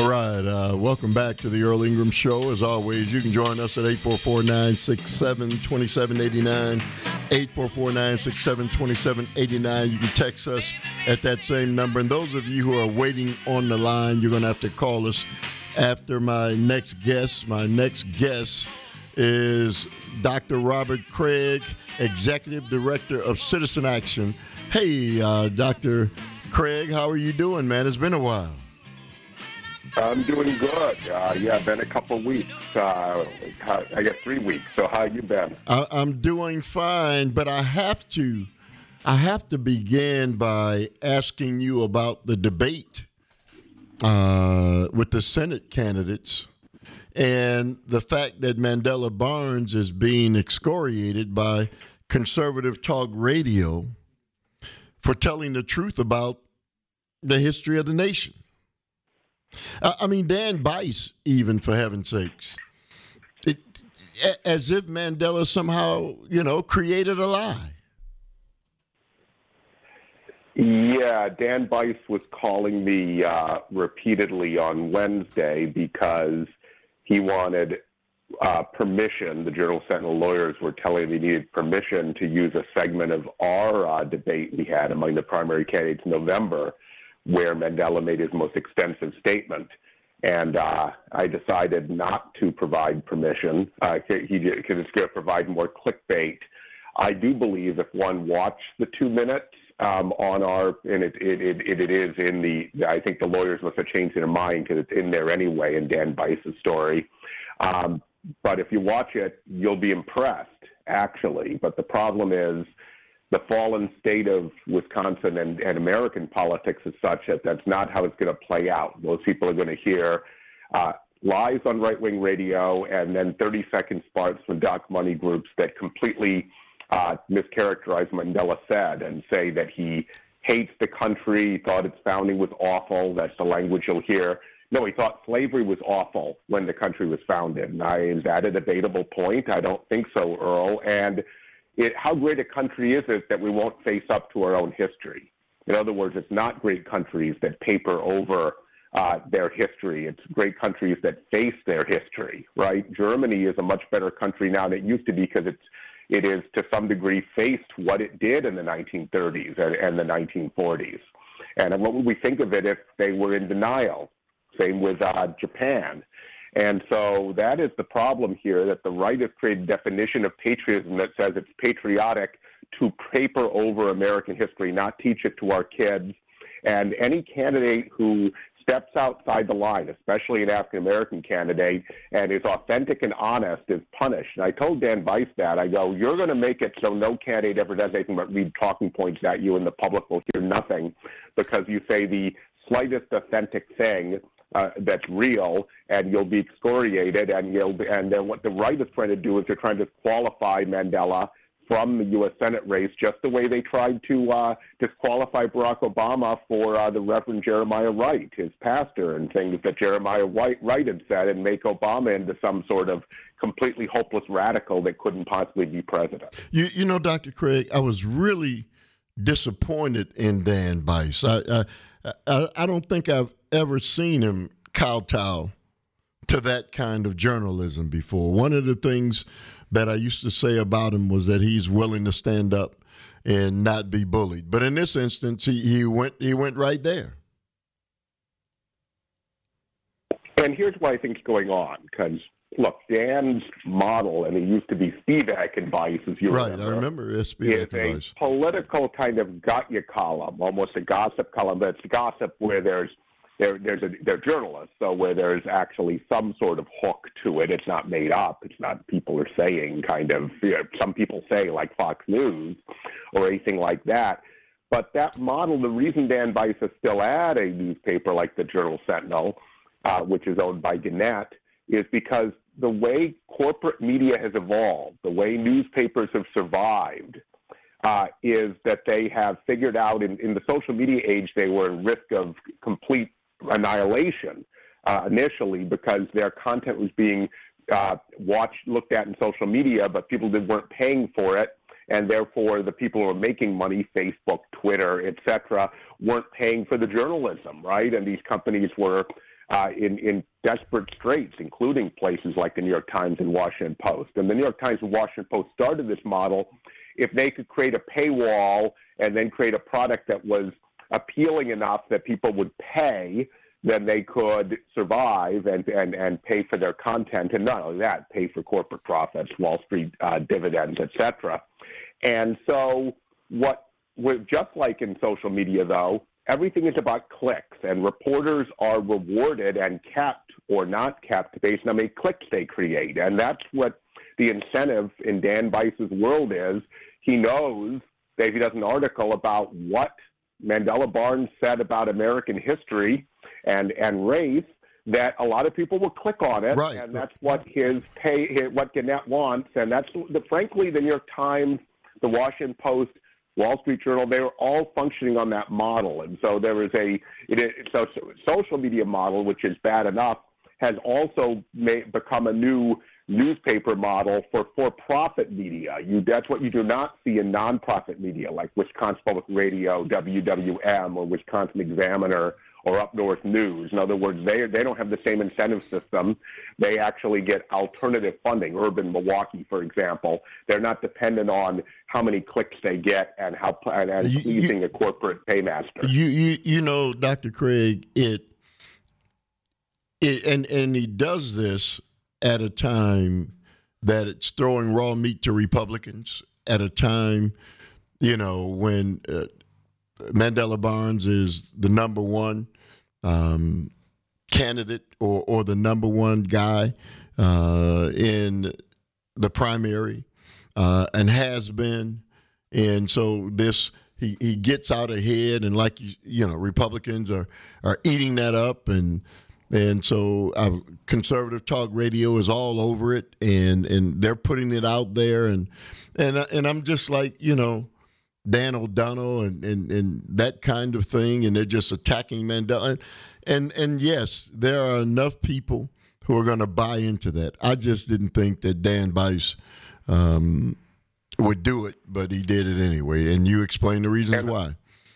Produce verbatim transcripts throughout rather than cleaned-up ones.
All right, uh, welcome back to the Earl Ingram Show. As always, you can join us at eight four four, nine six seven, two seven eight nine, eight four four, nine six seven, two seven eight nine. You can text us at that same number. And those of you who are waiting on the line, you're going to have to call us after my next guest. My next guest is Doctor Robert Craig, Executive Director of Citizen Action. Hey, uh, Doctor Craig, how are you doing, man? It's been a while. I'm doing good. Uh, yeah, been a couple of weeks. Uh, I guess three weeks. So how you been? I, I'm doing fine, but I have to, I have to begin by asking you about the debate uh, with the Senate candidates and the fact that Mandela Barnes is being excoriated by conservative talk radio for telling the truth about the history of the nation. I mean, Dan Bice, even, for heaven's sakes, it, as if Mandela somehow, you know, created a lie. Yeah, Dan Bice was calling me uh, repeatedly on Wednesday because he wanted uh, permission. The Journal Sentinel lawyers were telling him he needed permission to use a segment of our uh, debate we had among the primary candidates in November, where Mandela made his most extensive statement. And uh, I decided not to provide permission. Uh, he because it's going to provide more clickbait. I do believe if one watched the two minutes um, on our, and it it, it it is in the, I think the lawyers must have changed their mind because it's in there anyway in Dan Bice's story. Um, but if you watch it, you'll be impressed, actually. But the problem is, the fallen state of Wisconsin and, and American politics is such that that's not how it's going to play out. Most people are going to hear uh, lies on right-wing radio and then thirty-second sparks from dark money groups that completely uh, mischaracterize what Mandela said and say that he hates the country, he thought its founding was awful. That's the language you'll hear. No, he thought slavery was awful when the country was founded. And I, is that a debatable point? I don't think so, Earl. And It, how great a country is it that we won't face up to our own history? In other words, it's not great countries that paper over uh, their history. It's great countries that face their history, right? Germany is a much better country now than it used to be because it's, it is, to some degree, faced what it did in the nineteen thirties and, and the nineteen forties. And what would we think of it if they were in denial? Same with uh, Japan. And so that is the problem here, that the right has created a definition of patriotism that says it's patriotic to paper over American history, not teach it to our kids. And any candidate who steps outside the line, especially an African-American candidate, and is authentic and honest is punished. And I told Dan Bice that. I go, you're going to make it so no candidate ever does anything but read talking points at you, and the public will hear nothing because you say the slightest authentic thing Uh, that's real, and you'll be excoriated, and you'll be, and then what the right is trying to do is they're trying to disqualify Mandela from the U S Senate race, just the way they tried to uh, disqualify Barack Obama for uh, the Reverend Jeremiah Wright, his pastor, and things that Jeremiah Wright, Wright had said, and make Obama into some sort of completely hopeless radical that couldn't possibly be president. You, you know, Doctor Craig, I was really disappointed in Dan Bice. I, I, I, I don't think I've ever seen him kowtow to that kind of journalism before. One of the things that I used to say about him was that he's willing to stand up and not be bullied. But in this instance, he, he went he went right there. And here's what I think is going on, because, look, Dan's model, and he used to be Spivak advice, as you right, remember. I remember yes, Spivak is advice. A political kind of got-you column, almost a gossip column, but it's gossip where there's There, there's a, they're journalists, so where there's actually some sort of hook to it. It's not made up. It's not people are saying kind of, you know, some people say like Fox News or anything like that. But that model, the reason Dan Bice is still at a newspaper like the Journal Sentinel, uh, which is owned by Gannett, is because the way corporate media has evolved, the way newspapers have survived, uh, is that they have figured out in, in the social media age they were at risk of complete annihilation uh, initially because their content was being uh, watched, looked at in social media, but people that weren't paying for it, and therefore the people who were making money, Facebook, Twitter, et cetera, weren't paying for the journalism, right? And these companies were uh, in, in desperate straits, including places like the New York Times and Washington Post. And the New York Times and Washington Post started this model. If they could create a paywall and then create a product that was appealing enough that people would pay, then they could survive and, and, and pay for their content. And not only that, pay for corporate profits, Wall Street uh, dividends, et cetera. And so what, just like in social media, though, everything is about clicks, and reporters are rewarded and kept or not kept based on how many clicks they create. And that's what the incentive in Dan Bice's world is. He knows that if he does an article about what Mandela Barnes said about American history and, and race, that a lot of people will click on it, right. And that's what his pay, his, what Gannett wants. And that's, the, frankly, the New York Times, the Washington Post, Wall Street Journal, they were all functioning on that model. And so there was a it, so, so social media model, which is bad enough, has also made, become a new newspaper model for for-profit media. You, that's what you do not see in nonprofit media, like Wisconsin Public Radio, W W M, or Wisconsin Examiner, or Up North News. In other words, they they don't have the same incentive system. They actually get alternative funding. Urban Milwaukee, for example, they're not dependent on how many clicks they get and how and, and you, pleasing you, a corporate paymaster. You you you know, Doctor Craig, it it and and he does this at a time that it's throwing raw meat to Republicans. At a time, you know, when uh, Mandela Barnes is the number one um, candidate or, or the number one guy uh, in the primary uh, and has been. And so this, he, he gets out ahead, and like, you, you know, Republicans are, are eating that up. And and so uh, conservative talk radio is all over it, and, and they're putting it out there. And, and, and I'm just like, you know, Dan O'Donnell and, and, and that kind of thing, and they're just attacking Mandela. And, and, and yes, there are enough people who are going to buy into that. I just didn't think that Dan Bice um, would do it, but he did it anyway, and you explained the reasons and, why.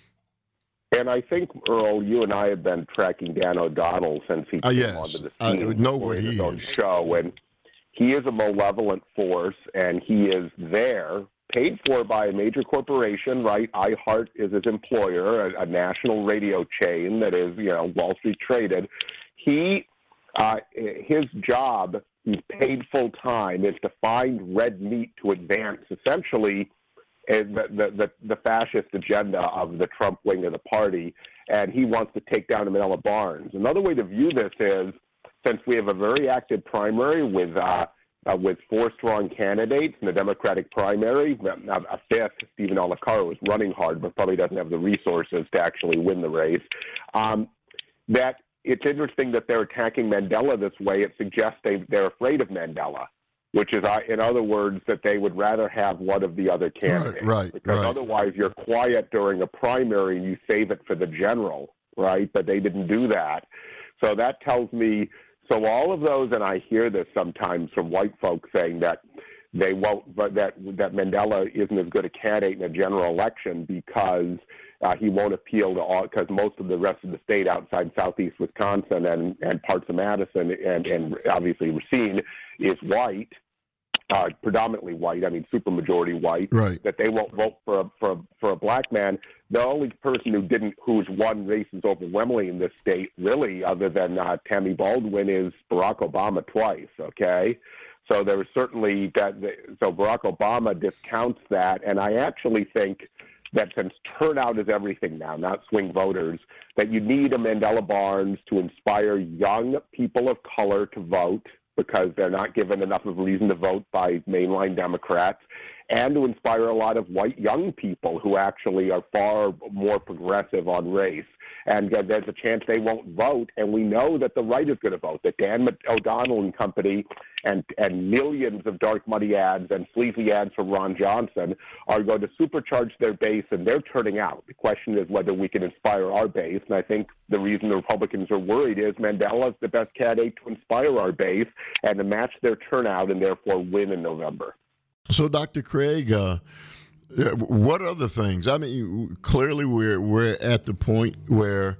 And I think, Earl, you and I have been tracking Dan O'Donnell since he uh, came yes. onto the I scene know for what his he own is. show, and he is a malevolent force, and he is there, paid for by a major corporation, right? iHeart is his employer, a, a national radio chain that is, you know, Wall Street traded. He, uh, his job, he's paid full time, is to find red meat to advance essentially the, the, the, the fascist agenda of the Trump wing of the party, and he wants to take down Mandela Barnes. Another way to view this is, since we have a very active primary with uh, Uh, with four strong candidates in the Democratic primary, a, a fifth, Stephen Alicaro, is running hard, but probably doesn't have the resources to actually win the race. Um, that it's interesting that they're attacking Mandela this way. It suggests they, they're afraid of Mandela, which is, uh, in other words, that they would rather have one of the other candidates. Right, right, because right. otherwise you're quiet during a primary and you save it for the general, right? But they didn't do that. So that tells me... So all of those, and I hear this sometimes from white folks saying that they won't, but that that Mandela isn't as good a candidate in a general election because uh, he won't appeal to all, because most of the rest of the state outside southeast Wisconsin and, and parts of Madison and, and obviously Racine is white, uh, predominantly white. I mean, supermajority white. Right. That they won't vote for a, for a, for a black man. The only person who didn't, who's won races overwhelmingly in this state, really, other than uh, Tammy Baldwin, is Barack Obama twice. Okay, so there was certainly that. So Barack Obama discounts that, and I actually think that since turnout is everything now, not swing voters, that you need a Mandela Barnes to inspire young people of color to vote because they're not given enough of a reason to vote by mainline Democrats, and to inspire a lot of white young people who actually are far more progressive on race. And uh, there's a chance they won't vote, and we know that the right is going to vote, that Dan O'Donnell and company and, and millions of dark money ads and sleazy ads from Ron Johnson are going to supercharge their base, and they're turning out. The question is whether we can inspire our base, and I think the reason the Republicans are worried is Mandela is the best candidate to inspire our base and to match their turnout and therefore win in November. So, Doctor Craig, uh, what other things? I mean, clearly we're we're at the point where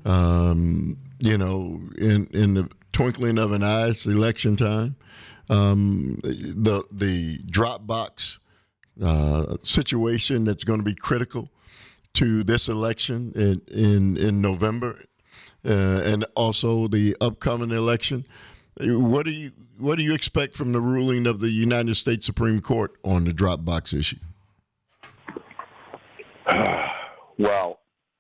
Um, you know, in in the twinkling of an eye, it's election time. Um, the the drop box uh, situation that's going to be critical to this election in in, in November, uh, and also the upcoming election. What do you what do you expect from the ruling of the United States Supreme Court on the drop box issue? Uh, well,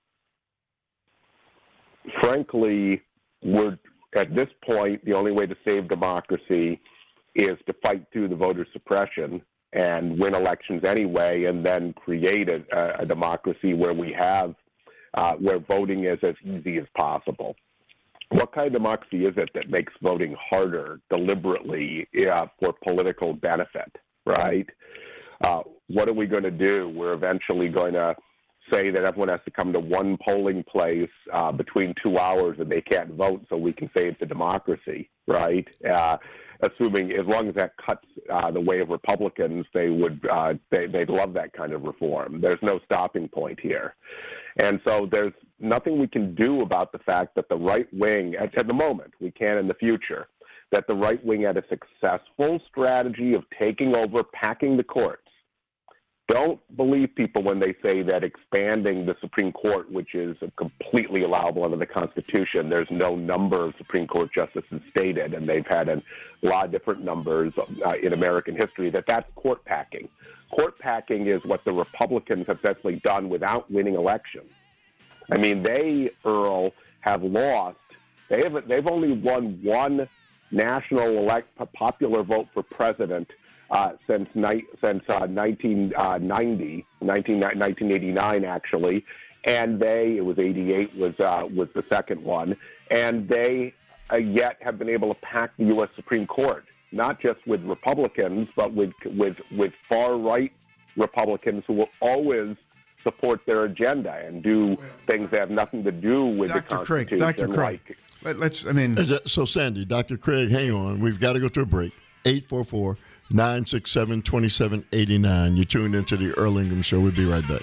frankly, we're at this point, the only way to save democracy is to fight through the voter suppression and win elections anyway, and then create a, a democracy where we have, uh, where voting is as easy as possible. What kind of democracy is it that makes voting harder deliberately uh, for political benefit, right? Uh, what are we going to do? We're eventually going to say that everyone has to come to one polling place uh, between two hours and they can't vote so we can say it's a democracy, right? Uh, assuming as long as that cuts uh, the way of Republicans, they would, uh, they, they'd love that kind of reform. There's no stopping point here. And so there's nothing we can do about the fact that the right wing, at, at the moment, we can in the future, that the right wing had a successful strategy of taking over, packing the courts. Don't believe people when they say that expanding the Supreme Court, which is completely allowable under the Constitution, there's no number of Supreme Court justices stated, and they've had a lot of different numbers uh, in American history, that that's court packing. Court packing is what the Republicans have successfully done without winning elections. I mean, they, Earl, have lost. They have, they've only won one national elect popular vote for president Uh, since ni- since uh, nineteen ninety, nineteen, nineteen eighty-nine actually, and they it was eighty-eight was uh, was the second one, and they uh, yet have been able to pack the U S Supreme Court, not just with Republicans, but with with with far right Republicans who will always support their agenda and do things that have nothing to do with Doctor the Constitution. Craig, Doctor Craig, like, Let, let's. I mean, so Sandy, Doctor Craig, hang on. We've got to go to a break. eight four four, nine six seven, two seven eight nine. You're tuned into the Earl Ingram Show. We'll be right back.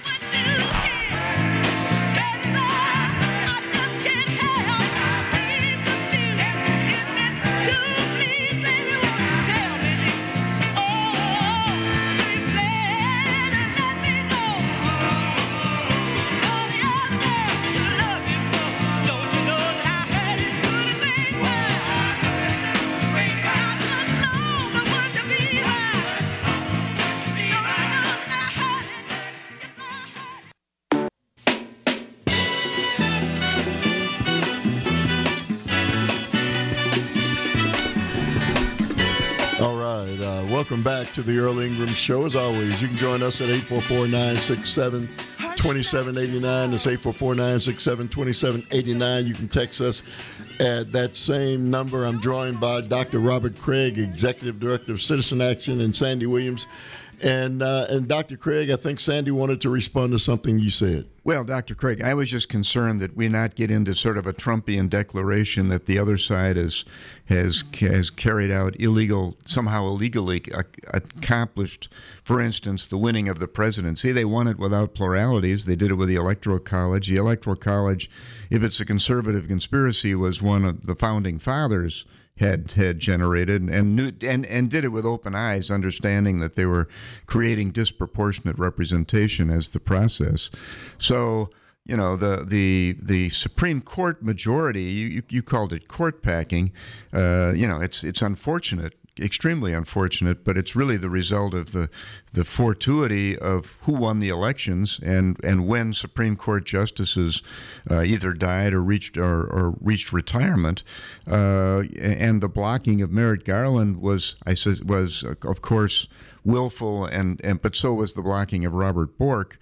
Welcome back to the Earl Ingram Show. As always, you can join us at eight four four, nine six seven, two seven eight nine. That's eight four four, nine six seven, two seven eight nine. You can text us at that same number. I'm joined by Doctor Robert Craig, Executive Director of Citizen Action, and Sandy Williams. And uh, and Doctor Craig, I think Sandy wanted to respond to something you said. Well, Doctor Craig, I was just concerned that we not get into sort of a Trumpian declaration that the other side has has has carried out illegal, somehow illegally accomplished, for instance, the winning of the presidency. They won it without pluralities. They did it with the Electoral College. The Electoral College, if it's a conservative conspiracy, was one of the founding fathers had had generated and knew and, and did it with open eyes, understanding that they were creating disproportionate representation as the process. So, you know, the the the Supreme Court majority, you you called it court packing. Uh, you know, it's it's unfortunate, extremely unfortunate, but it's really the result of the the fortuity of who won the elections and, and when Supreme Court justices uh, either died or reached or, or reached retirement, uh, and the blocking of Merrick Garland was I said was of course willful, and, and but so was the blocking of Robert Bork.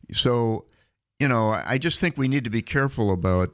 So, you know, I just think we need to be careful about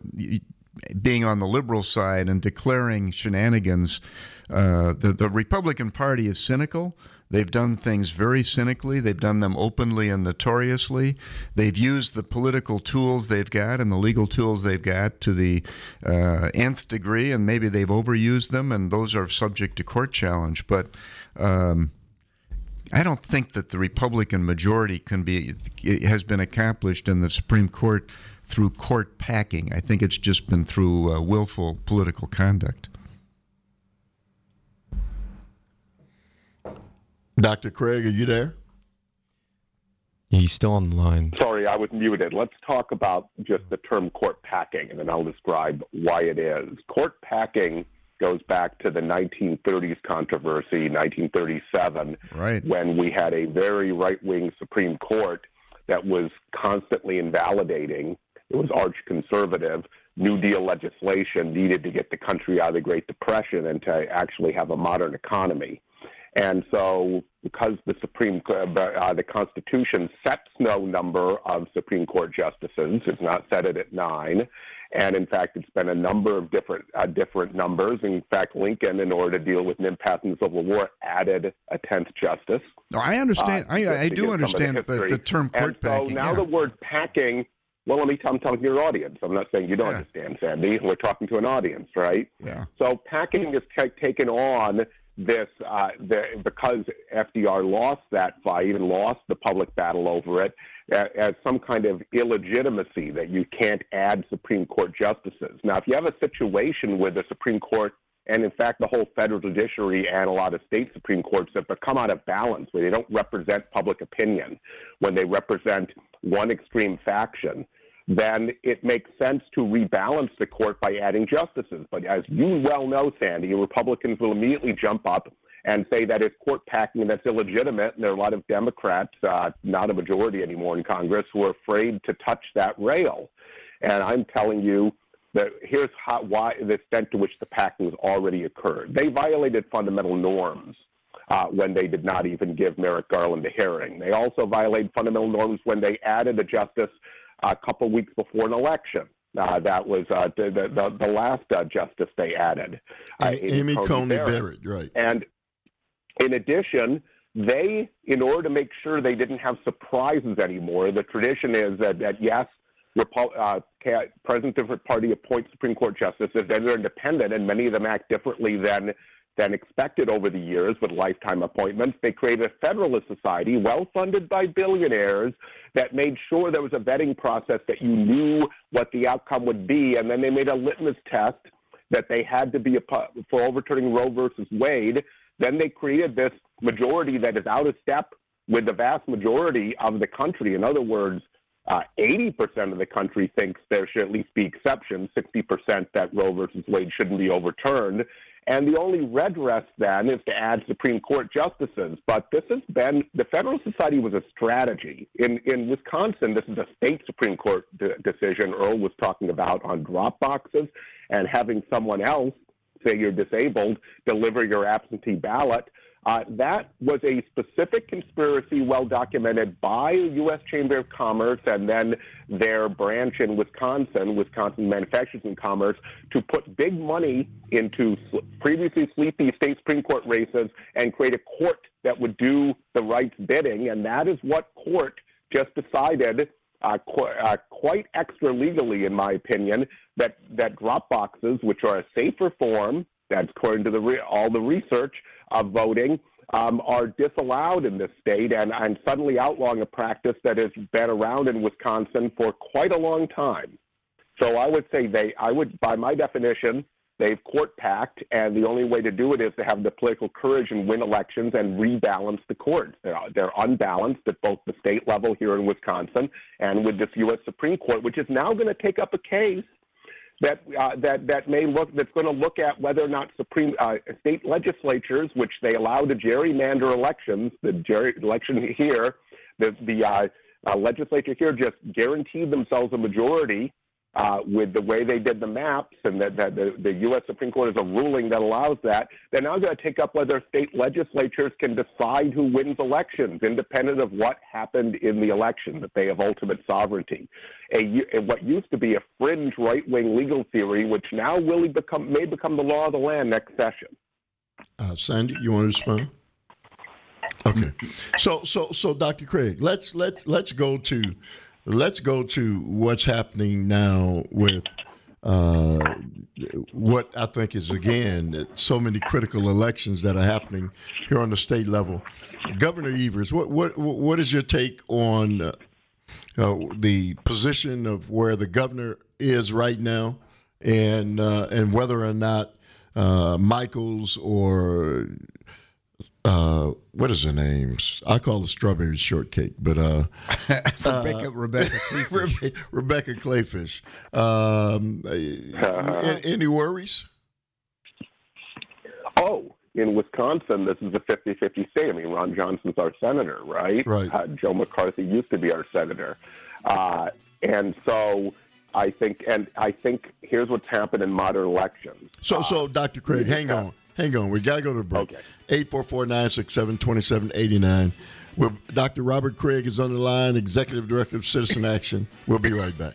being on the liberal side and declaring shenanigans. Uh, the, the Republican Party is cynical. They've done things very cynically. They've done them openly and notoriously. They've used the political tools they've got and the legal tools they've got to the uh, nth degree, and maybe they've overused them, and those are subject to court challenge. But um, I don't think that the Republican majority can be has been accomplished in the Supreme Court through court packing. I think it's just been through uh, willful political conduct. Doctor Craig, are you there? He's still on the line. Sorry, I was muted. Let's talk about just the term court packing, and then I'll describe why it is. Court packing goes back to the nineteen thirties controversy, nineteen thirty-seven, right, when we had a very right-wing Supreme Court that was constantly invalidating. It was arch-conservative. New Deal legislation needed to get the country out of the Great Depression and to actually have a modern economy. And so, because the Supreme uh, the Constitution sets no number of Supreme Court justices, it's not set it at nine, and in fact, it's been a number of different uh, different numbers. In fact, Lincoln, in order to deal with an impasse in the Civil War, added a tenth justice. No, I understand. Uh, I, I do understand the, the, the term court and packing. So now yeah. the word packing. Well, let me tell, I'm telling your audience. I'm not saying you don't yeah. understand, Sandy. We're talking to an audience, right? Yeah. So packing is t- taken on. This uh, the, because F D R lost that fight and lost the public battle over it uh, as some kind of illegitimacy that you can't add Supreme Court justices. Now, if you have a situation where the Supreme Court and, in fact, the whole federal judiciary and a lot of state Supreme Courts have become out of balance, where they don't represent public opinion, when they represent one extreme faction, then it makes sense to rebalance the court by adding justices. But as you well know, Sandy, Republicans will immediately jump up and say that it's court packing and that's illegitimate. And there are a lot of Democrats, uh, not a majority anymore in Congress, who are afraid to touch that rail. And I'm telling you that here's how, why the extent to which the packing has already occurred. They violated fundamental norms uh, when they did not even give Merrick Garland a hearing. They also violated fundamental norms when they added a justice a couple weeks before an election. Uh, that was uh, the, the, the last uh, justice they added. Uh, Amy Coney Barrett. Barrett, right. And in addition, they, in order to make sure they didn't have surprises anymore, the tradition is that, that yes, Repu- uh, President different party appoints Supreme Court justices, and they're independent, and many of them act differently than than expected over the years with lifetime appointments. They created a Federalist Society, well-funded by billionaires, that made sure there was a vetting process that you knew what the outcome would be, and then they made a litmus test that they had to be a, for overturning Roe versus Wade. Then they created this majority that is out of step with the vast majority of the country. In other words, uh, eighty percent of the country thinks there should at least be exceptions, sixty percent that Roe versus Wade shouldn't be overturned. And the only redress then is to add Supreme Court justices. But this has been, the Federalist Society was a strategy. In in Wisconsin, this is a state Supreme Court de- decision Earl was talking about on drop boxes, and having someone else, say you're disabled, deliver your absentee ballot. Uh, that was a specific conspiracy well documented by the U S Chamber of Commerce and then their branch in Wisconsin, Wisconsin Manufacturers and Commerce, to put big money into previously sleepy state Supreme Court races and create a court that would do the right's bidding. And that is what court just decided, uh, qu- uh, quite extra legally, in my opinion, that, that drop boxes, which are a safer form, that's according to the re- all the research of voting, um, are disallowed in this state and, and suddenly outlawing a practice that has been around in Wisconsin for quite a long time. So I would say they, I would, by my definition, they've court packed, and the only way to do it is to have the political courage and win elections and rebalance the courts. They're, they're unbalanced at both the state level here in Wisconsin and with this U S Supreme Court, which is now going to take up a case that uh, that that may look that's going to look at whether or not Supreme uh, state legislatures, which they allow to gerrymander elections, the gerry election here, the the uh, uh, legislature here just guaranteed themselves a majority uh, with the way they did the maps, and that, that the, the U S Supreme Court is a ruling that allows that. They're now going to take up whether state legislatures can decide who wins elections, independent of what happened in the election, that they have ultimate sovereignty. A, a, what used to be a fringe right-wing legal theory, which now will become may become the law of the land next session. Uh, Sandy, you want to respond? Okay. So, so, so, Doctor Craig, let's let's let's go to let's go to what's happening now with uh, what I think is, again, so many critical elections that are happening here on the state level. Governor Evers, what what what is your take on uh, uh, the position of where the governor is right now, and uh, and whether or not uh, Michaels or uh, what is her name? I call it strawberry shortcake, but uh, Rebecca, uh, Rebecca Clayfish. Rebecca Clayfish. Um, uh-huh. Any worries? Oh, in Wisconsin, this is a fifty-fifty state. I mean, Ron Johnson's our senator, right? Right. Uh, Joe McCarthy used to be our senator, uh, and so I think, and I think here's what's happened in modern elections. So, so Doctor Craig, hang on. Hang on, we got to go to the break. Okay. eight four four, nine six seven, two seven eight nine. Well, Doctor Robert Craig is on the line, Executive Director of Citizen Action. We'll be right back.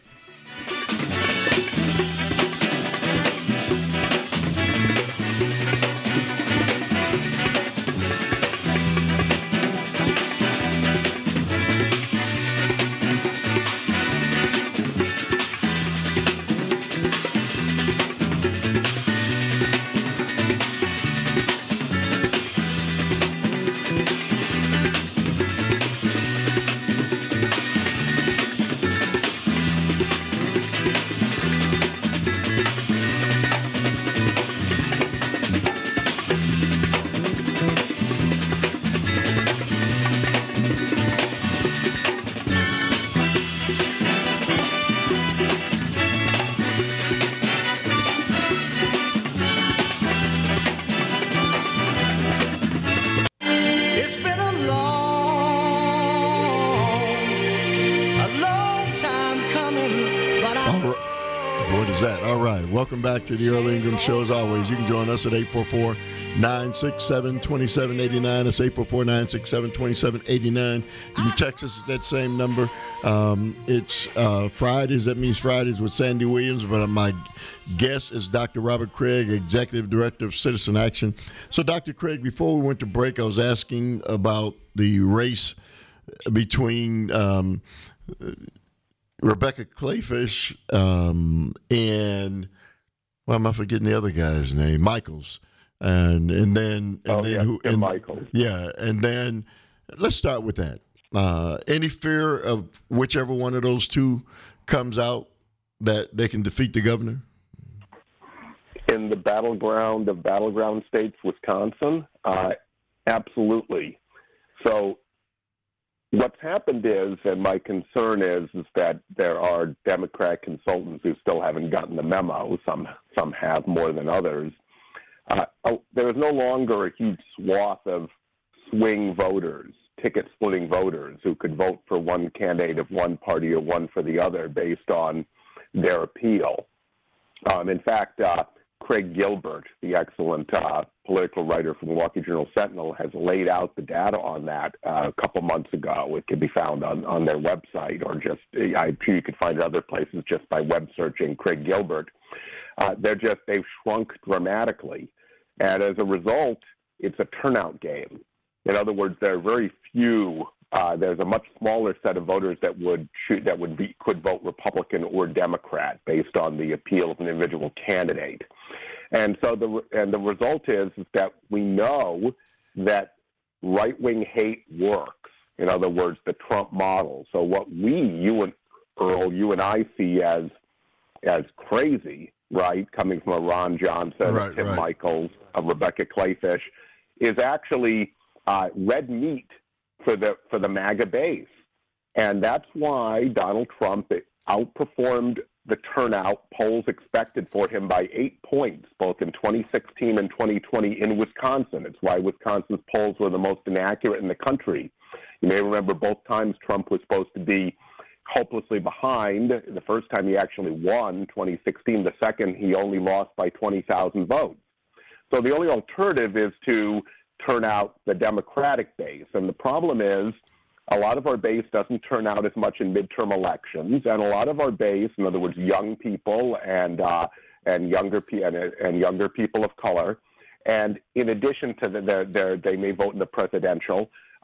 Welcome back to the Earl Ingram Show. As always, you can join us at eight four four, nine six seven, two seven eight nine. That's eight four four, nine six seven, two seven eight nine. You can text us at that same number. Um, it's uh, Fridays. That means Fridays with Sandy Williams. But my guest is Doctor Robert Craig, Executive Director of Citizen Action. So, Doctor Craig, before we went to break, I was asking about the race between um, Rebecca Clayfish um, and why am I forgetting the other guy's name? Michaels, and and then and oh, then yeah, who? And, Michaels. Yeah, and then let's start with that. Uh, any fear of whichever one of those two comes out that they can defeat the governor? In the battleground of battleground states, Wisconsin, uh, absolutely. So what's happened is, and my concern is, is that there are Democrat consultants who still haven't gotten the memo. Some some have more than others. Uh, oh, there is no longer a huge swath of swing voters, ticket-splitting voters, who could vote for one candidate of one party or one for the other based on their appeal. Um, in fact, uh, Craig Gilbert, the excellent uh, political writer from the Milwaukee Journal-Sentinel, has laid out the data on that uh, a couple months ago. It can be found on, on their website, or just, I'm sure you could find it other places just by web searching Craig Gilbert. Uh, they're just, they've shrunk dramatically. And as a result, it's a turnout game. In other words, there are very few, uh, there's a much smaller set of voters that would shoot, that would be, could vote Republican or Democrat based on the appeal of an individual candidate. And so the and the result is, is that we know that right-wing hate works. In other words, the Trump model. So what we, you and Earl, you and I see as as crazy, right, coming from a Ron Johnson, right, Tim right. Michaels, a Rebecca Clayfish, is actually uh, red meat for the for the MAGA base. And that's why Donald Trump outperformed the turnout polls expected for him by eight points, both in twenty sixteen and twenty twenty in Wisconsin. It's why Wisconsin's polls were the most inaccurate in the country. You may remember both times Trump was supposed to be hopelessly behind. The first time he actually won, twenty sixteen. The second, he only lost by twenty thousand votes. So the only alternative is to turn out the Democratic base. And the problem is, a lot of our base doesn't turn out as much in midterm elections, and a lot of our base, in other words, young people and uh, and younger pe- and, and younger people of color, and in addition to the, their, their, they may vote in the presidential.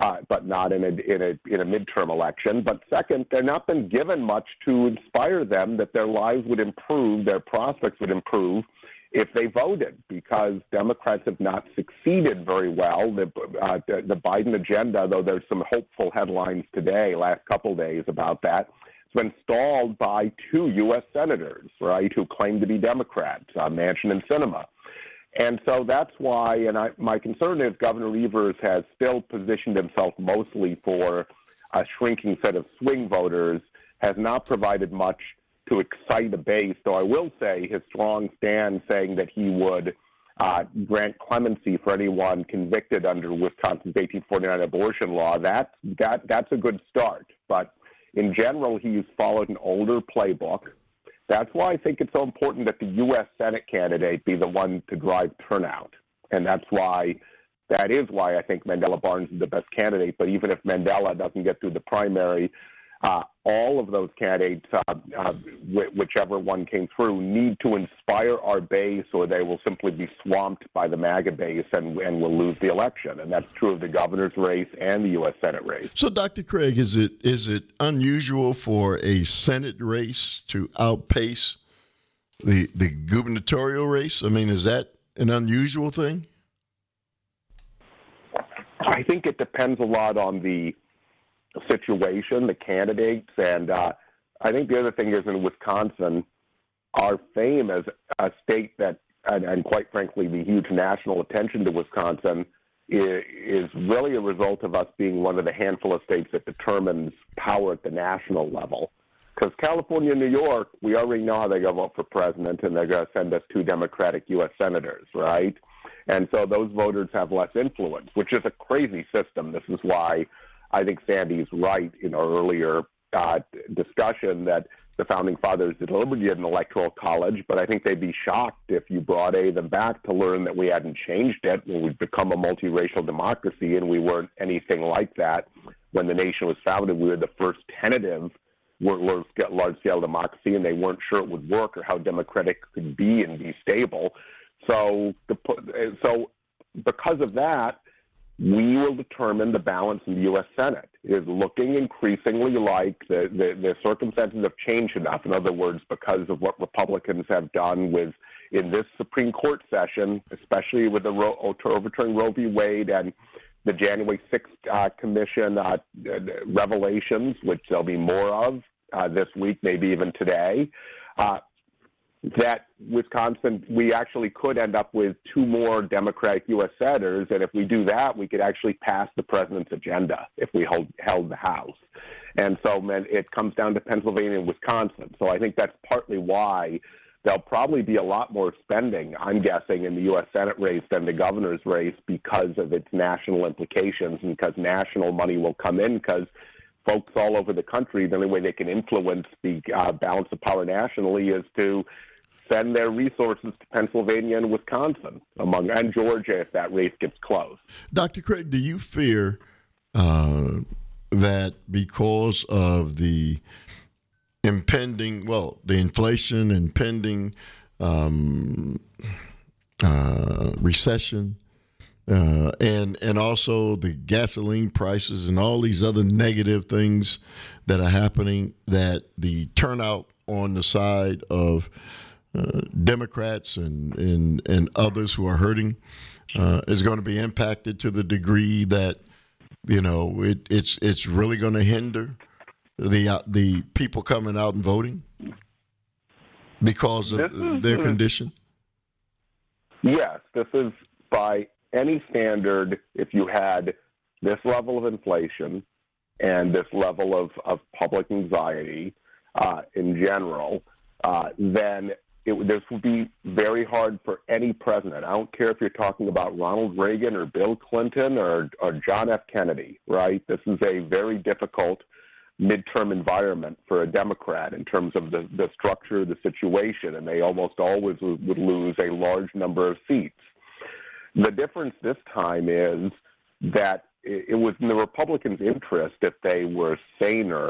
uh, but not in a, in, a, in a midterm election. But second, they're not been given much to inspire them that their lives would improve, their prospects would improve if they voted, because Democrats have not succeeded very well. The, uh, the, the Biden agenda, though there's some hopeful headlines today, last couple days about that, it's been stalled by two U S senators, right, who claim to be Democrats, uh, Manchin and Sinema. And so that's why, and I, my concern is Governor Evers has still positioned himself mostly for a shrinking set of swing voters, has not provided much to excite a base, though I will say his strong stand saying that he would uh, grant clemency for anyone convicted under Wisconsin's eighteen forty-nine abortion law, that, that, that's a good start. But in general, he's followed an older playbook. That's why I think it's so important that the U S Senate candidate be the one to drive turnout. And that's why, that is why I think Mandela Barnes is the best candidate. But even if Mandela doesn't get through the primary, uh, all of those candidates, uh, uh, wh- whichever one came through, need to inspire our base, or they will simply be swamped by the MAGA base and, and will lose the election. And that's true of the governor's race and the U S Senate race. So, Doctor Craig, is it is it unusual for a Senate race to outpace the the gubernatorial race? I mean, is that an unusual thing? I think it depends a lot on the situation, the candidates, and uh, I think the other thing is in Wisconsin, our fame as a state that, and, and quite frankly, the huge national attention to Wisconsin is, is really a result of us being one of the handful of states that determines power at the national level. Because California and New York, we already know how they're going to vote for president, and they're going to send us two Democratic U S senators, right? And so those voters have less influence, which is a crazy system. This is why I think Sandy's right in our earlier uh, discussion that the Founding Fathers deliberately did an electoral college, but I think they'd be shocked if you brought any of them back to learn that we hadn't changed it when we'd become a multiracial democracy, and we weren't anything like that when the nation was founded. We were the first tentative large-scale democracy, and they weren't sure it would work or how democratic it could be and be stable. So, the, so because of that, we will determine the balance in the U S Senate. It is looking increasingly like the, the, the circumstances have changed enough. In other words, because of what Republicans have done with in this Supreme Court session, especially with the Ro- overturning Roe v. Wade and the January sixth uh, Commission uh, revelations, which there'll be more of uh, this week, maybe even today, uh, that Wisconsin, we actually could end up with two more Democratic U S senators, and if we do that, we could actually pass the president's agenda if we hold, held the House. And so man, it comes down to Pennsylvania and Wisconsin. So I think that's partly why there'll probably be a lot more spending, I'm guessing, in the U S Senate race than the governor's race because of its national implications and because national money will come in because folks all over the country, the only way they can influence the uh, balance of power nationally is to send their resources to Pennsylvania and Wisconsin, among and Georgia if that race gets close. Doctor Craig, do you fear uh, that because of the impending, well, the inflation, impending um, uh, recession, uh, and and also the gasoline prices and all these other negative things that are happening, that the turnout on the side of uh, Democrats and, and, and others who are hurting uh, is going to be impacted to the degree that, you know, it, it's it's really going to hinder the uh, the people coming out and voting because of is, their condition? Yes, this is by any standard. If you had this level of inflation and this level of, of public anxiety uh, in general, uh, then it, this would be very hard for any president. I don't care if you're talking about Ronald Reagan or Bill Clinton or, or John F. Kennedy, right? This is a very difficult midterm environment for a Democrat in terms of the, the structure of the situation, and they almost always would lose a large number of seats. The difference this time is that it was in the Republicans' interest if they were saner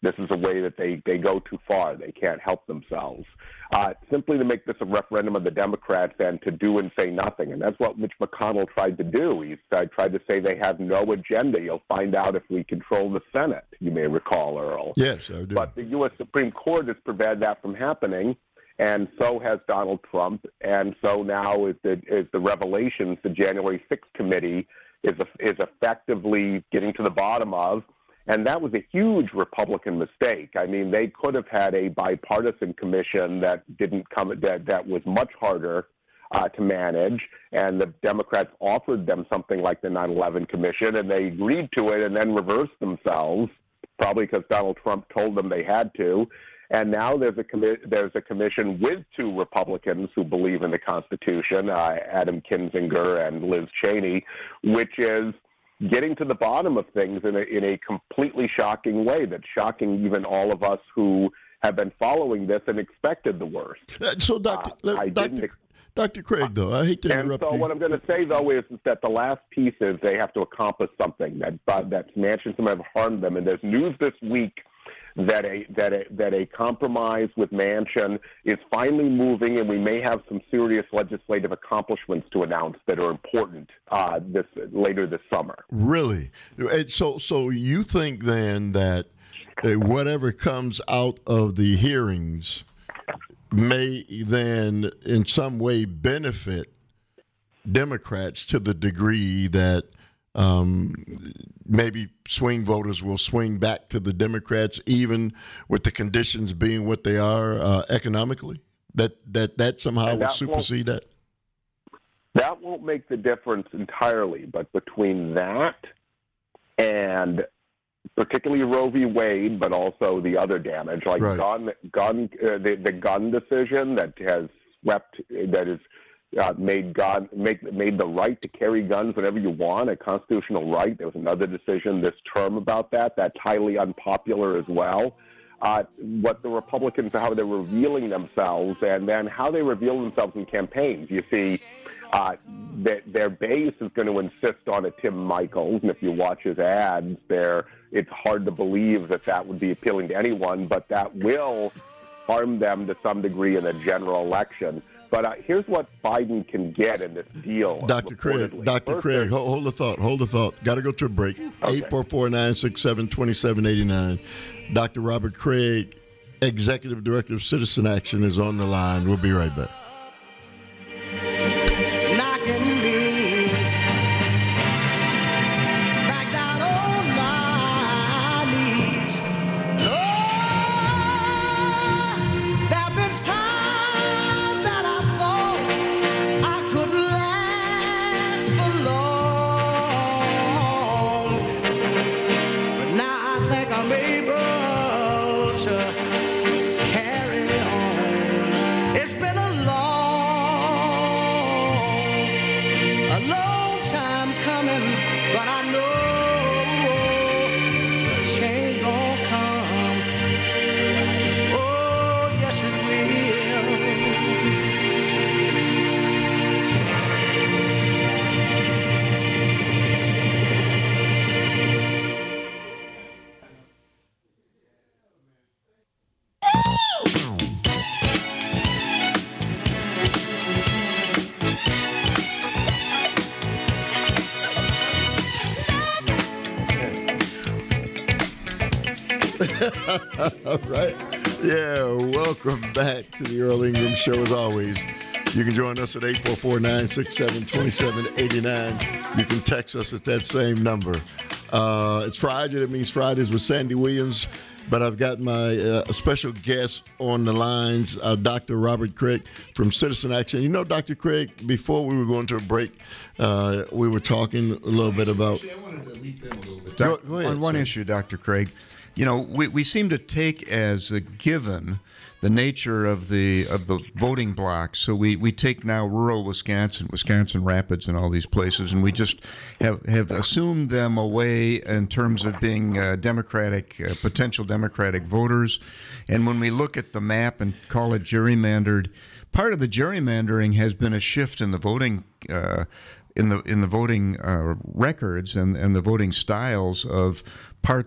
this is a way that they, they go too far. They can't help themselves. Uh, simply to make this a referendum of the Democrats and to do and say nothing. And that's what Mitch McConnell tried to do. He tried to say they have no agenda. You'll find out if we control the Senate, you may recall, Earl. Yes, I do. But the U S Supreme Court has prevented that from happening, and so has Donald Trump. And so now is the, is the revelations the January sixth committee is, is effectively getting to the bottom of. And that was a huge Republican mistake. I mean, they could have had a bipartisan commission that didn't come that that was much harder uh, to manage, and the Democrats offered them something like the nine eleven Commission, and they agreed to it, and then reversed themselves, probably because Donald Trump told them they had to. And now there's a commi- there's a commission with two Republicans who believe in the Constitution, uh, Adam Kinzinger and Liz Cheney, which is getting to the bottom of things in a, in a completely shocking way that's shocking even all of us who have been following this and expected the worst. Uh, so, Doctor Uh, I Doctor didn't, Doctor Craig, though, I hate to and interrupt so you. what I'm going to say, though, is that the last piece is they have to accomplish something that uh, that Manchin have harmed them. And there's news this week that a that a that a compromise with Manchin is finally moving, and we may have some serious legislative accomplishments to announce that are important uh, this later this summer. Really? And so, so you think then that uh, whatever comes out of the hearings may then in some way benefit Democrats to the degree that Um, maybe swing voters will swing back to the Democrats, even with the conditions being what they are uh, economically. That that that somehow And will that supersede that. That won't make the difference entirely, but between that and particularly Roe v. Wade, but also the other damage, like Right. gun gun uh, the the gun decision that has swept that is. Uh, made gun make made the right to carry guns whenever you want a constitutional right. There was another decision this term about that. That's highly unpopular as well. Uh, what the Republicans, how they're revealing themselves, and then how they reveal themselves in campaigns. You see, uh, that their base is going to insist on a Tim Michels, and if you watch his ads, there it's hard to believe that that would be appealing to anyone, but that will harm them to some degree in a general election. But uh, here's what Biden can get in this deal. Doctor Craig, Doctor First, Craig, hold, hold the thought, hold the thought. Got to go to a break. eight four four, nine six seven, two seven eight nine. Doctor Robert Craig, Executive Director of Citizen Action, is on the line. We'll be right back. Knocking me back down on my knees. Lord, there have been times All right. Yeah, welcome back to the Earl Ingram Show. As always, you can join us at eight four four, nine six seven, two seven eight nine. You can text us at that same number. Uh, it's Friday. That means Fridays with Sandy Williams. But I've got my uh, special guest on the lines, uh, Doctor Robert Craig from Citizen Action. You know, Doctor Craig, before we were going to a break, uh, we were talking a little bit about... Actually, I wanted to leap in a little bit. Go, go ahead, on one sir. issue, Doctor Craig, you know, we, we seem to take as a given the nature of the of the voting blocks. So we, we take now rural Wisconsin, Wisconsin Rapids, and all these places, and we just have, have assumed them away in terms of being uh, Democratic, uh, potential Democratic voters. And when we look at the map and call it gerrymandered, part of the gerrymandering has been a shift in the voting uh, in the in the voting uh, records and, and the voting styles of parts of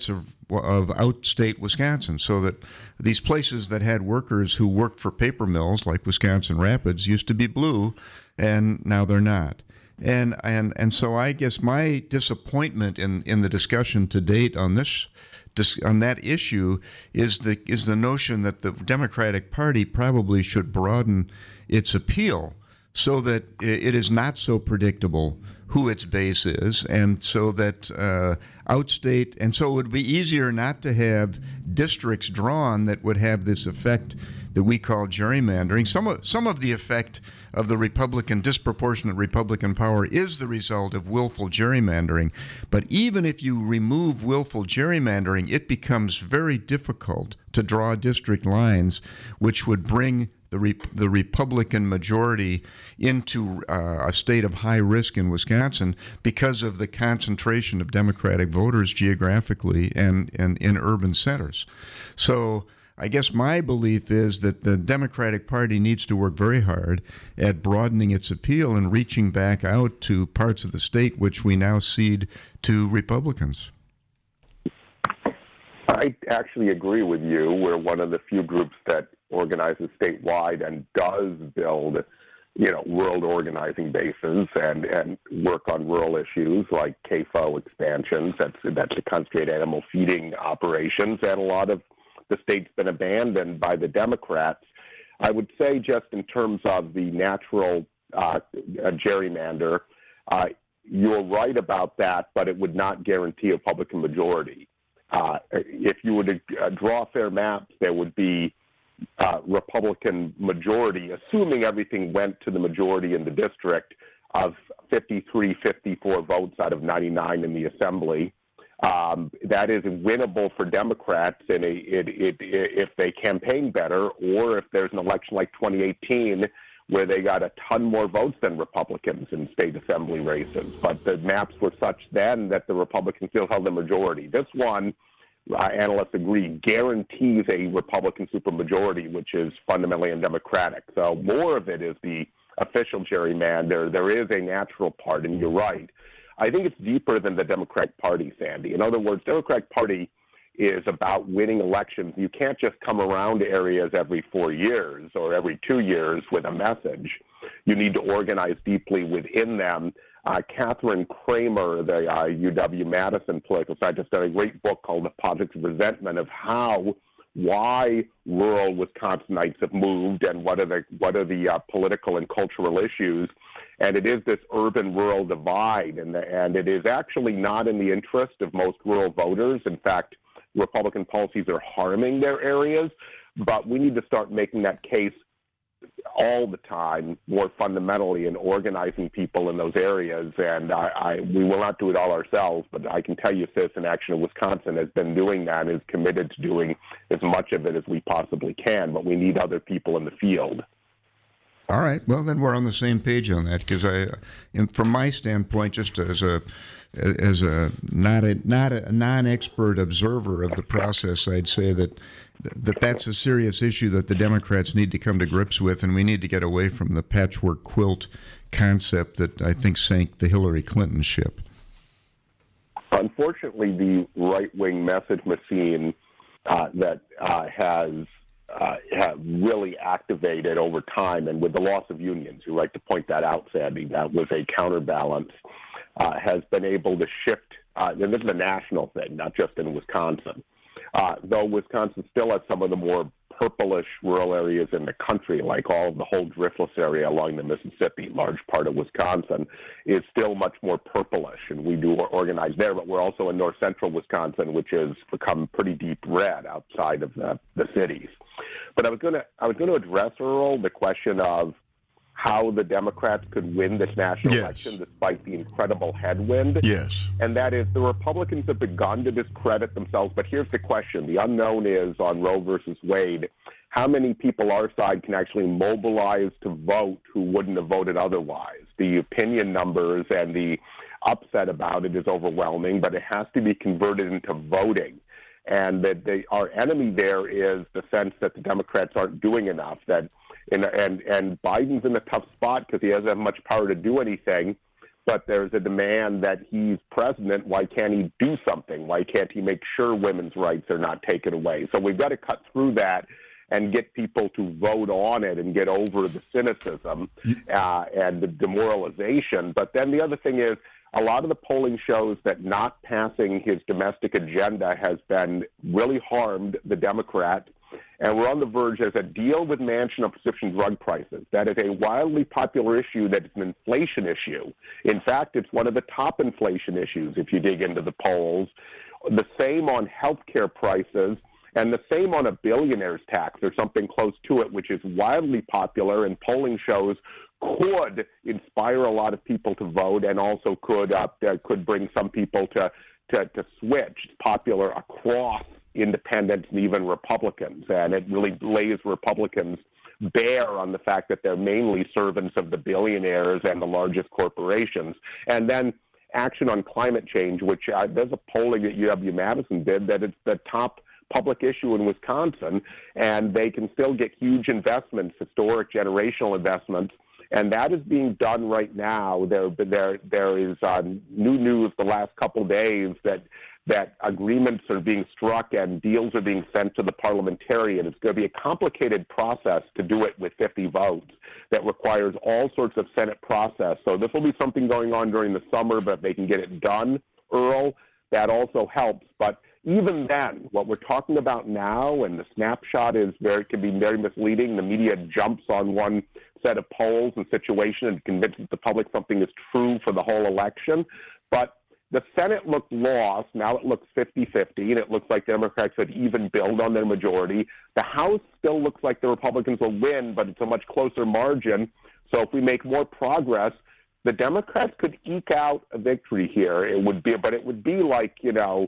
of outstate Wisconsin, so that these places that had workers who worked for paper mills like Wisconsin Rapids used to be blue, and now they're not. And and and so I guess my disappointment in, in the discussion to date on this on that issue is the is the notion that the Democratic Party probably should broaden its appeal so that it is not so predictable who its base is, and so that uh, outstate, and so it would be easier not to have districts drawn that would have this effect that we call gerrymandering. Some of, some of the effect of the Republican, disproportionate Republican power is the result of willful gerrymandering. But even if you remove willful gerrymandering, it becomes very difficult to draw district lines which would bring the Re- the Republican majority into uh, a state of high risk in Wisconsin because of the concentration of Democratic voters geographically and, and in urban centers. So I guess my belief is that the Democratic Party needs to work very hard at broadening its appeal and reaching back out to parts of the state which we now cede to Republicans. I actually agree with you. We're one of the few groups that organizes statewide and does build, you know, rural organizing bases and, and work on rural issues like C A F O expansions. That's that's the concentrated animal feeding operations, and a lot of the state's been abandoned by the Democrats. I would say, just in terms of the natural uh, gerrymander, uh, you're right about that, but it would not guarantee a Republican majority. Uh, if you were to uh, draw fair maps, there would be uh, Republican majority, assuming everything went to the majority in the district, of fifty-three, fifty-four votes out of ninety-nine in the assembly. Um, that is winnable for Democrats in a, it, it, it, if they campaign better, or if there's an election like twenty eighteen where they got a ton more votes than Republicans in state assembly races. But the maps were such then that the Republicans still held the majority. This one, uh, analysts agree, guarantees a Republican supermajority, which is fundamentally undemocratic. So more of it is the official gerrymander. There is a natural part, and you're right. I think it's deeper than the Democratic Party, Sandy. In other words, Democratic Party is about winning elections. You can't just come around areas every four years or every two years with a message. You need to organize deeply within them. Uh, Catherine Kramer, the uh, U W-Madison political scientist, did a great book called The Politics of Resentment, of how, why rural Wisconsinites have moved and what are the, what are the uh, political and cultural issues. And it is this urban-rural divide, and, the, and it is actually not in the interest of most rural voters. In fact, Republican policies are harming their areas, but we need to start making that case all the time, more fundamentally, in organizing people in those areas. And I, I, we will not do it all ourselves, but I can tell you Citizen Action in Wisconsin has been doing that and is committed to doing as much of it as we possibly can, but we need other people in the field. All right. Well, then we're on the same page on that, because I, and from my standpoint, just as a as a not a not a non-expert observer of the process, I'd say that that that's a serious issue that the Democrats need to come to grips with, and we need to get away from the patchwork quilt concept that I think sank the Hillary Clinton ship. Unfortunately, the right-wing message machine uh, that uh, has Uh, have really activated over time, and with the loss of unions, you're right to point that out, Sandy, that was a counterbalance, uh, has been able to shift, uh, and this is a national thing, not just in Wisconsin, uh, though Wisconsin still has some of the more purplish rural areas in the country, like all of the whole driftless area along the Mississippi, large part of Wisconsin, is still much more purplish, and we do organize there, but we're also in north central Wisconsin, which has become pretty deep red outside of the, the cities. But I was going to I was going to address, Earl, the question of how the Democrats could win this national yes. election despite the incredible headwind. Yes. And that is, the Republicans have begun to discredit themselves. But here's the question. The unknown is, on Roe versus Wade, how many people our side can actually mobilize to vote who wouldn't have voted otherwise? The opinion numbers and the upset about it is overwhelming, but it has to be converted into voting. And that they, our enemy there is the sense that the Democrats aren't doing enough, that in, and, and Biden's in a tough spot because he doesn't have much power to do anything, but there's a demand that he's president. Why can't he do something? Why can't he make sure women's rights are not taken away? So we've got to cut through that and get people to vote on it and get over the cynicism uh, and the demoralization. But then the other thing is, a lot of the polling shows that not passing his domestic agenda has been really harmed the Democrats. And we're on the verge. There's a deal with Manchin on prescription drug prices. That is a wildly popular issue that is an inflation issue. In fact, it's one of the top inflation issues if you dig into the polls. The same on health care prices, and the same on a billionaire's tax or something close to it, which is wildly popular, and polling shows could inspire a lot of people to vote, and also could uh, could bring some people to, to, to switch. It's popular across independents and even Republicans, and it really lays Republicans bare on the fact that they're mainly servants of the billionaires and the largest corporations. And then action on climate change, which uh, there's a polling that U W Madison did that it's the top public issue in Wisconsin, and they can still get huge investments, historic generational investments. And that is being done right now. There, there, there is uh, new news the last couple days that that agreements are being struck and deals are being sent to the parliamentarian. It's going to be a complicated process to do it with fifty votes that requires all sorts of Senate process. So this will be something going on during the summer, but they can get it done, Earl. That also helps. But even then, what we're talking about now, and the snapshot is very can be very misleading. The media jumps on one set of polls and situation and convinces the public something is true for the whole election. But the Senate looked lost. Now it looks fifty-fifty, and it looks like the Democrats could even build on their majority. The House still looks like the Republicans will win, but it's a much closer margin. So if we make more progress, the Democrats could eke out a victory here. It would be, but it would be like, you know,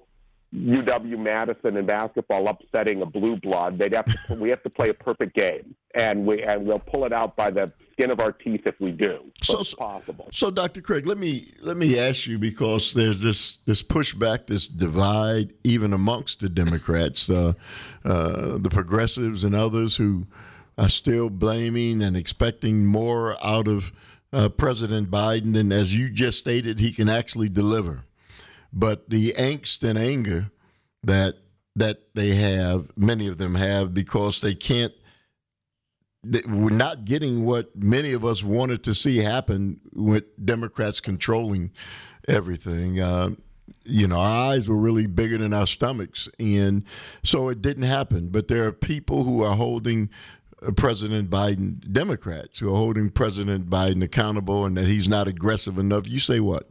U W Madison in basketball upsetting a blue blood. They'd have to, we have to play a perfect game, and we and we'll pull it out by the skin of our teeth if we do. So, so it's possible. So, Doctor Craig, let me let me ask you, because there's this this pushback, this divide, even amongst the Democrats, uh, uh, the progressives, and others who are still blaming and expecting more out of uh, President Biden, and as you just stated, he can actually deliver. But the angst and anger that that they have, many of them have, because they can't, they, we're not getting what many of us wanted to see happen with Democrats controlling everything. Uh, you know, our eyes were really bigger than our stomachs, and so it didn't happen. But there are people who are holding President Biden, Democrats, who are holding President Biden accountable, and that he's not aggressive enough. You say what?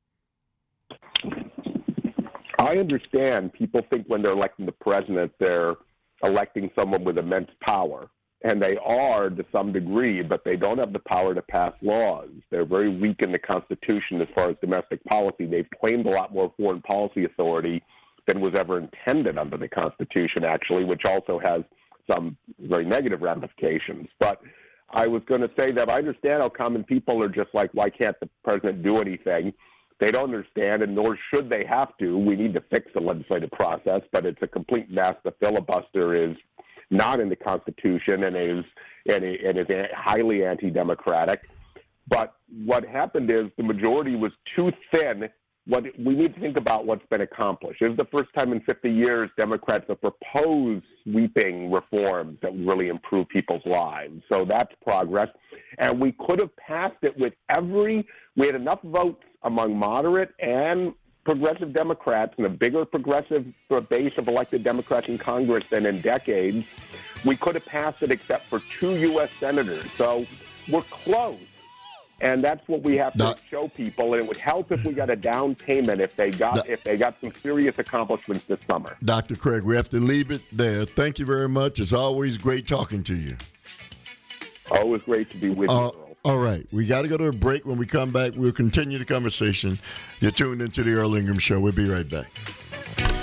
I understand people think when they're electing the president, they're electing someone with immense power. And they are to some degree, but they don't have the power to pass laws. They're very weak in the Constitution as far as domestic policy. They've claimed a lot more foreign policy authority than was ever intended under the Constitution, actually, which also has some very negative ramifications. But I was going to say that I understand how common people are just like, why can't the president do anything? They don't understand, and nor should they have to. We need to fix the legislative process, but it's a complete mess. The filibuster is not in the Constitution and is and is highly anti-democratic. But what happened is the majority was too thin. What we need to think about what's been accomplished. This is the first time in fifty years Democrats have proposed sweeping reforms that would really improve people's lives. So that's progress. And we could have passed it with every, we had enough votes among moderate and progressive Democrats and a bigger progressive base of elected Democrats in Congress than in decades. We could have passed it except for two U S senators. So we're close. And that's what we have to Doc, show people. And it would help if we got a down payment if they got Doc, if they got some serious accomplishments this summer. Doctor Craig, we have to leave it there. Thank you very much. It's always great talking to you. Always great to be with uh, you, Earl. All right. We got to go to a break. When we come back, we'll continue the conversation. You're tuned into the Earl Ingram Show. We'll be right back.